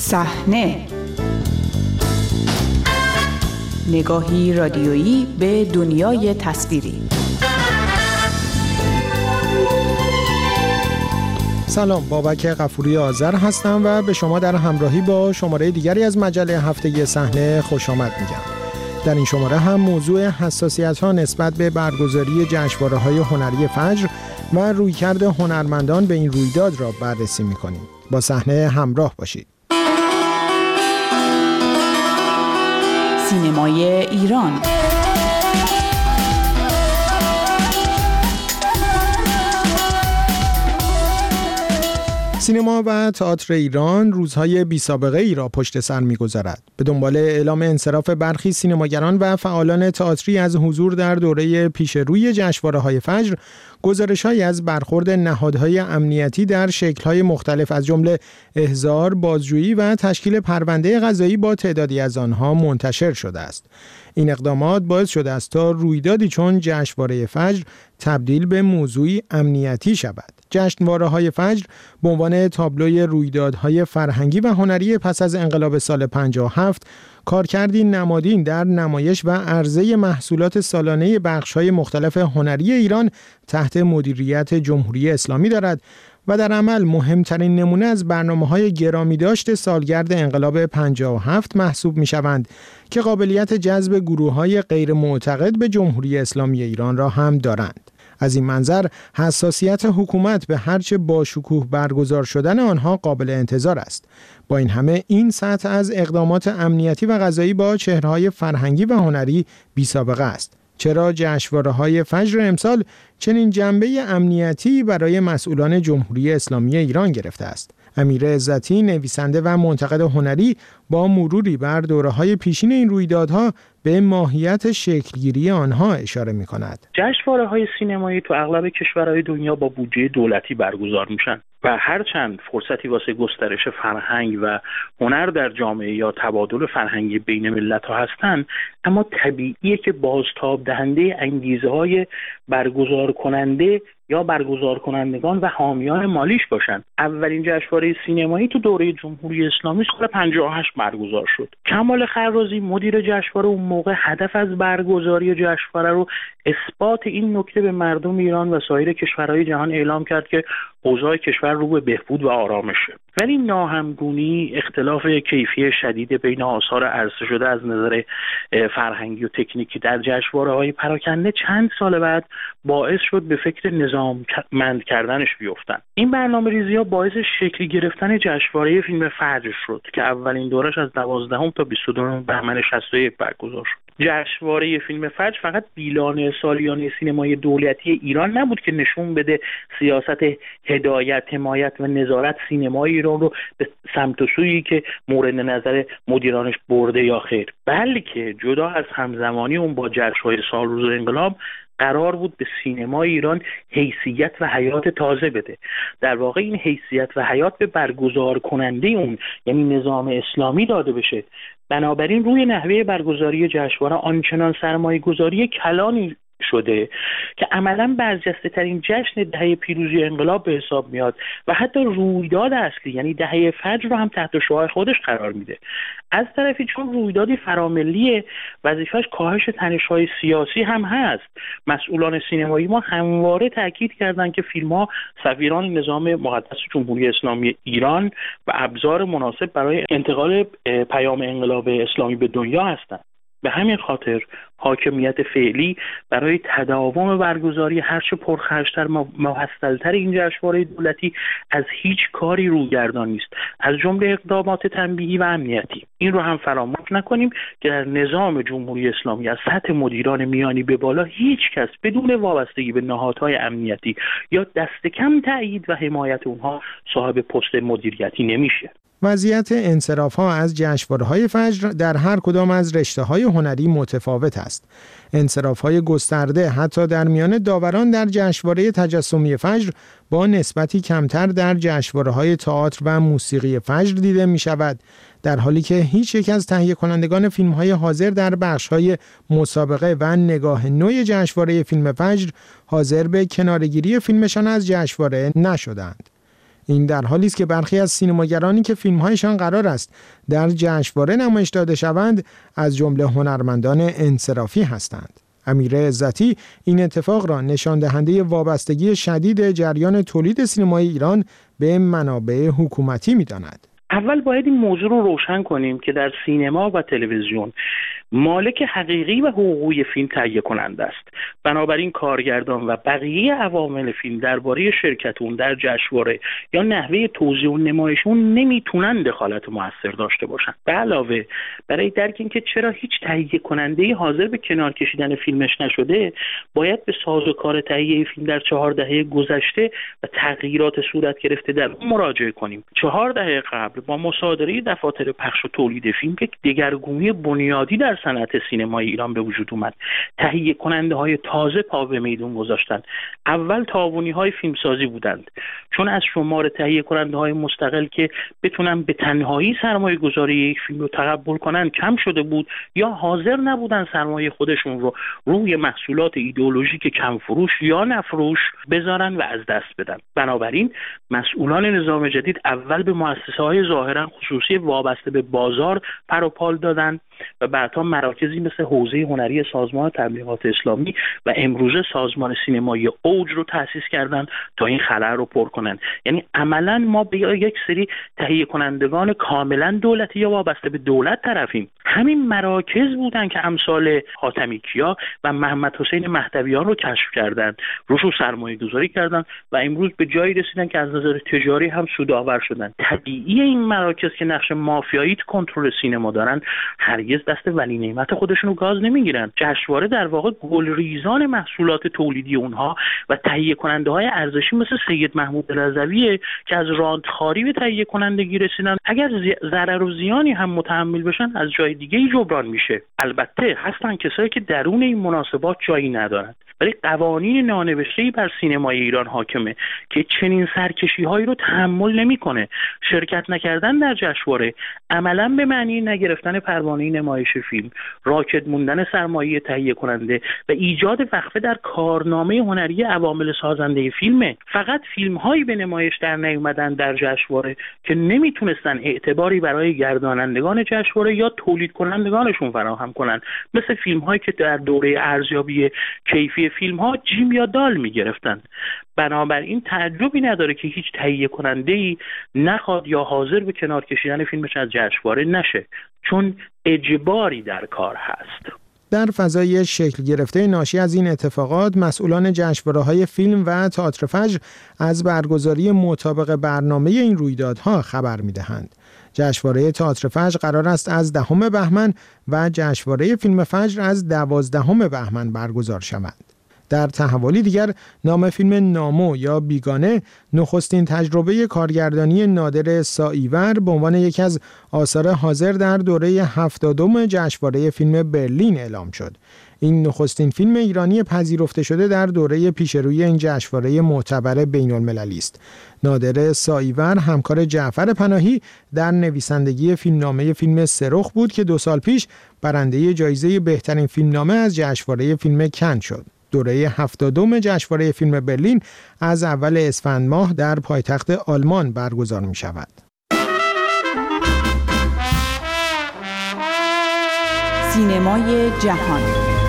صحنه، نگاهی رادیویی به دنیای تصویری. سلام، بابک غفوری آذر هستم و به شما در همراهی با شماره دیگری از مجله هفتگی صحنه خوش آمد میگم. در این شماره هم موضوع حساسیت‌ها نسبت به برگزاری جشنواره‌های هنری فجر و رویکرد هنرمندان به این رویداد را بررسی می‌کنیم. با صحنه همراه باشید. سینمای ایران. سینما و تئاتر ایران روزهای بی‌سابقه ای را پشت سر می‌گذارد. به دنبال اعلام انصراف برخی سینماگران و فعالان تئاتری از حضور در دوره پیشروی جشنواره‌های فجر، گزارش‌هایی از برخورد نهادهای امنیتی در شکل‌های مختلف از جمله احضار، بازجویی و تشکیل پرونده قضایی با تعدادی از آنها منتشر شده است. این اقدامات باعث شده است تا رویدادی چون جشنواره فجر تبدیل به موضوعی امنیتی شود. جشنواره‌های فجر به عنوان تابلوی رویدادهای فرهنگی و هنری پس از انقلاب سال 57 کارکردی نمادین در نمایش و عرضه محصولات سالانه بخش‌های مختلف هنری ایران تحت مدیریت جمهوری اسلامی دارد و در عمل مهمترین نمونه از برنامه‌های گرامی داشت سالگرد انقلاب 57 محسوب می‌شوند که قابلیت جذب گروه‌های غیر معتقد به جمهوری اسلامی ایران را هم دارند. از این منظر حساسیت حکومت به هرچه باشکوه برگزار شدن آنها قابل انتظار است. با این همه این سطح از اقدامات امنیتی و قضایی با چهره‌های فرهنگی و هنری بی‌سابقه است. چرا جشنواره‌های فجر امسال چنین جنبه امنیتی برای مسئولان جمهوری اسلامی ایران گرفته است؟ امیر عزتی، نویسنده و منتقد هنری، با مروری بر دوره‌های پیشین این رویدادها به ماهیت شکلگیری آنها اشاره می‌کند. جشنواره‌های سینمایی تو اغلب کشورهای دنیا با بودجه دولتی برگزار میشن و هرچند فرصتی واسه گسترش فرهنگ و هنر در جامعه یا تبادل فرهنگی بین ملت‌ها هستن، اما طبیعیه که بازتاب دهنده انگیزه‌های برگزار کننده یا برگزار کنندگان و حامیان مالیش باشن. اولین جشنواره سینمایی تو دوره جمهوری اسلامی سال 58 برگزار شد. کمال خرازی مدیر جشنواره اون موقع هدف از برگزاری جشنواره رو اثبات این نکته به مردم ایران و سایر کشورهای جهان اعلام کرد که اوضاع کشور رو به بهبود و آرامشه. ولی ناهمگونی، اختلاف کیفی شدید بین آثار عرضه شده از نظر فرهنگی و تکنیکی در جشنواره‌های پراکنده چند سال بعد باعث شد به فکر نظاممند کردنش بیفتن. این برنامه‌ریزی‌ها باعث شکل گرفتن جشنواره فیلم فجر شد که اولین دورش از 12 تا 22 بهمن 61 برگزار شد. جشنواره فیلم فجر فقط بیلانه سالیانه سینمای دولتی ایران نبود که نشون بده سیاست هدایت، حمایت و نظارت سینمای ایران رو به سمت و سویی که مورد نظر مدیرانش برده یا خیر، بلکه جدا از همزمانی اون با جشن‌های سالروز انقلاب قرار بود به سینمای ایران حیثیت و حیات تازه بده. در واقع این حیثیت و حیات به برگزار کننده اون، یعنی نظام اسلامی، داده بشه. بنابراین روی نحوه برگزاری جشنواره آنچنان سرمایه‌گذاری کلانی شده که عملاً برجسته ترین جشن دهه پیروزی انقلاب به حساب میاد و حتی رویداد اصلی یعنی دهه فجر رو هم تحت شعاع خودش قرار میده. از طرفی چون رویدادی فراملیه، وظیفش کاهش تنش‌های سیاسی هم هست. مسئولان سینمایی ما همواره تاکید کردند که فیلم‌ها سفیران نظام مقدس جمهوری اسلامی ایران و ابزار مناسب برای انتقال پیام انقلاب اسلامی به دنیا هستند. به همین خاطر حاکمیت فعلی برای تداوم برگزاری هرچه پرخرج‌تر محصل‌تر این جشنواره دولتی از هیچ کاری روگردان نیست، از جمله اقدامات تنبیهی و امنیتی. این رو هم فراموش نکنیم که در نظام جمهوری اسلامی از سطح مدیران میانی به بالا هیچ کس بدون وابستگی به نهادهای امنیتی یا دست کم تأیید و حمایت اونها صاحب پست مدیریتی نمیشه. وضعیت انصراف‌ها از جشنواره‌های فجر در هر کدام از رشته‌های هنری متفاوت است. انصراف‌های گسترده حتی در میان داوران در جشنواره تجسمی فجر با نسبتی کمتر در جشنواره‌های تئاتر و موسیقی فجر دیده می‌شود، در حالی که هیچ یک از تهیه کنندگان فیلم‌های حاضر در بخش‌های مسابقه و نگاه نوی جشنواره فیلم فجر حاضر به کناره‌گیری فیلمشان از جشنواره نشدند. این در حالی است که برخی از سینماگرانی که فیلم‌هایشان قرار است در جشنواره نمایش داده شوند از جمله هنرمندان انصرافی هستند. امیر عزتی این اتفاق را نشان دهنده وابستگی شدید جریان تولید سینمای ایران به منابع حکومتی می‌داند. اول باید این موضوع رو روشن کنیم که در سینما و تلویزیون مالک حقیقی و حقوقی فیلم تهیه کننده است. بنابراین کارگردان و بقیه عوامل فیلم درباره شرکت اون در جشنواره یا نحوه توزیع و نمایش اون نمیتونن دخالت موثر داشته باشن. به علاوه برای درک اینکه چرا هیچ تهیه کننده حاضر به کنار کشیدن فیلمش نشده، باید به سازوکار تهیه فیلم در 4 دهه گذشته و تغییرات صورت گرفته در اون مراجعه کنیم. 4 دهه قبل با مصادره دفاتر پخش و تولید فیلم یک دگرگونی بنیادی در صنعت سینمای ایران به وجود اومد. تهیه کننده های تازه پا به میدون گذاشتند. اول تعاونی های فیلمسازی بودند، چون از شمار تهیه کننده های مستقل که بتونن به تنهایی سرمایه گذاری یک فیلم رو تقبل کنن کم شده بود، یا حاضر نبودن سرمایه خودشون رو روی محصولات ایدئولوژیک کم فروش یا نفروش بذارن و از دست بدن. بنابراین مسئولان نظام جدید اول به مؤسسه‌های ظاهرا خصوصی وابسته به بازار پر و پال دادن و بعدها مراکزی مثل حوزه هنری سازمان تبلیغات اسلامی و امروزه سازمان سینمایی اوج رو تأسیس کردن تا این خلأ رو پر کنن. یعنی عملاً ما به یک سری تهیه کنندگان کاملا دولتی یا وابسته به دولت طرفیم. همین مراکز بودن که امثال حاتمی کیا و محمد حسین مهدویان رو کشف کردن، روشو سرمایه گذاری کردن و امروز به جایی رسیدن که از نظر تجاری هم سودآور شدن. طبیعی این مراکز که نقش مافیایی تو کنترل سینما دارن هرگز دست ولی نعمت خودشون رو گاز نمیگیرن. جشنواره در واقع گلریزان محصولات تولیدی اونها و تهیه کننده های ارزشی مثل سید محمود رضویه که از راندخاری به تهیه کنندگی رسیدن. اگر ضرر و زیانی هم متحمل بشن از جای دیگه ای جبران میشه. البته هستن کسایی که درون این مناسبات جایی ندارن، ولی قوانین نانوشته‌ای بر سینمای ایران حاکمه که چنین سرکشی‌هایی رو تحمل نمی‌کنه. شرکت نکردن در جشنواره عملاً به معنی نگرفتن پروانه نمایش فیلم، راکد موندن سرمایه تهیه کننده و ایجاد وقفه در کارنامه هنری عوامل سازنده فیلمه. فقط فیلم‌هایی به نمایش در نیومدن در جشنواره که نمیتونستن اعتباری برای گردانندگان جشنواره یا تولید کنندگانشون فراهم کنن، مثل فیلم‌هایی که در دوره ارزیابی کیفی فیلم‌ها جیم یا دال می‌گرفتن. بنابراین تعجبی نداره که هیچ تهیه کننده‌ای نخواد یا حاضر به کنار کشیدن فیلمش از جشنواره نشه، چون اجباری در کار هست. در فضای شکل گرفته ناشی از این اتفاقات، مسئولان جشنواره‌های فیلم و تئاتر فجر از برگزاری مطابق برنامه این رویدادها خبر می‌دهند. جشنواره تئاتر فجر قرار است از 10 بهمن و جشنواره فیلم فجر از 12 بهمن برگزار شوند. در تحولی دیگر، نام فیلم نامو یا بیگانه نخستین تجربه کارگردانی نادر سائیور به عنوان یکی از آثار حاضر در دوره 70 جشنواره فیلم برلین اعلام شد. این نخستین فیلم ایرانی پذیرفته شده در دوره پیشروی این جشنواره معتبر بین‌المللی است. نادر سائیور همکار جعفر پناهی در نویسندگی فیلمنامه فیلم سرخ بود که 2 سال پیش برنده جایزه بهترین فیلمنامه از جشنواره فیلم کن شد. دوره 70 جشنواره فیلم برلین از اول اسفند ماه در پایتخت آلمان برگزار می شود. سینمای جهان.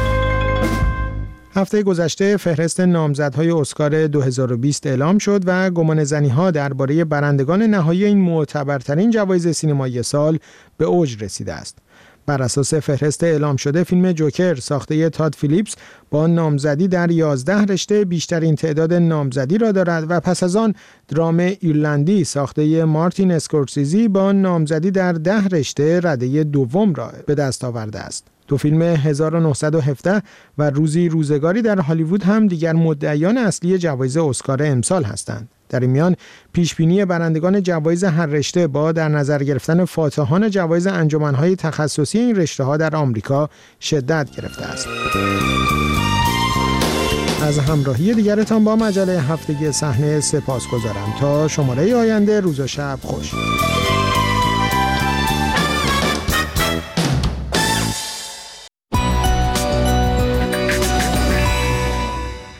هفته گذشته فهرست نامزدهای اسکار 2020 اعلام شد و گمانه‌زنی‌ها درباره برندگان نهایی این معتبرترین جوایز سینمایی سال به اوج رسیده است. بر اساس فهرست اعلام شده، فیلم جوکر ساخته تاد فیلیپس با نامزدی در 11 رشته بیشترین تعداد نامزدی را دارد و پس از آن درام ایرلندی ساخته مارتین اسکورسیزی با نامزدی در 10 رشته رده دوم را به دست آورده است. 2 فیلم 1917 و روزی روزگاری در هالیوود هم دیگر مدعیان اصلی جوایز اسکار امسال هستند. در این میان پیشبینی برندگان جوایز هر رشته با در نظر گرفتن فاتحان جوایز انجمن‌های تخصصی این رشته‌ها در آمریکا شدت گرفته است. از همراهی دیگرتان با مجله هفتگی صحنه سپاسگزارم. تا شماره آینده، روز و شب خوش.